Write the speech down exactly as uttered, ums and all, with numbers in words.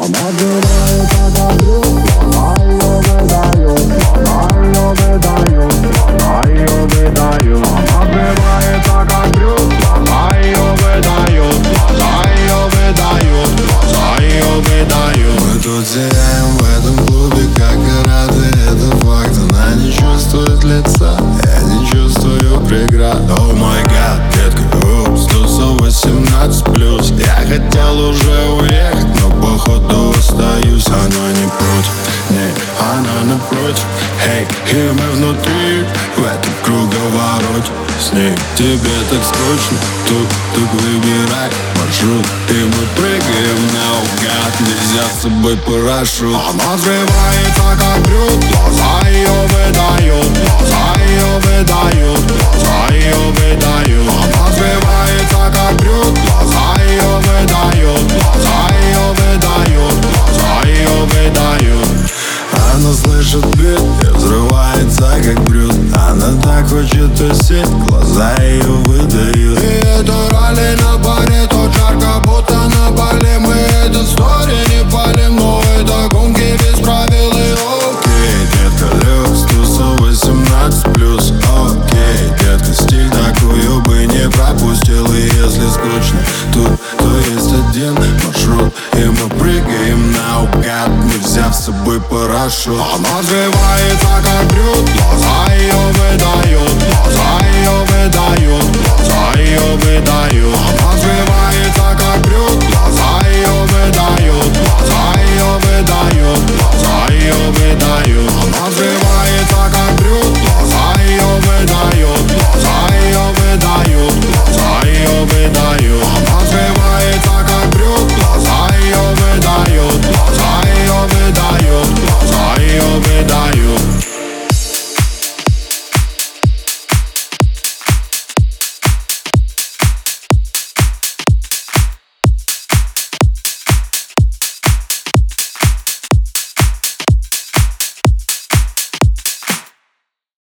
Зияем в этом клубе, как и рады, это факт. Она не чувствует лица, я не чувствую преград. О май гад, детка, упс, тусу восемнадцать плюс. Я хотел уже уехать, но походу остаюсь. Она не против, не, она напротив. Эй, и мы внутри, в этом круговороте. С ней тебе так скучно, тут, тут выбирай маршрут. И мы прыгаем наугад, нельзя с собой парашют. Она взрывается как брют, глаза ее выдают, глаза ее выдают, глаза ее выдают. Она взрывается как брют, глаза ее выдают, глаза ее выдают, глаза ее выдают. Она слышит бит и взрывается как брют. Она так хочет тусить, глаза ее выдают. И это ралли на баре, тут жарко, будто на Бали. Мы этот стори не палим, но это гонки без правил. И окей, детка, люкс, туса восемнадцать плюс. Окей, детка, стиль такую бы не пропустил. И если скучно тут, то есть один маршрут. И мы прыгаем наугад, не взяв с собой парашют. Она взрывается как брют, глаза ее выдают, глаза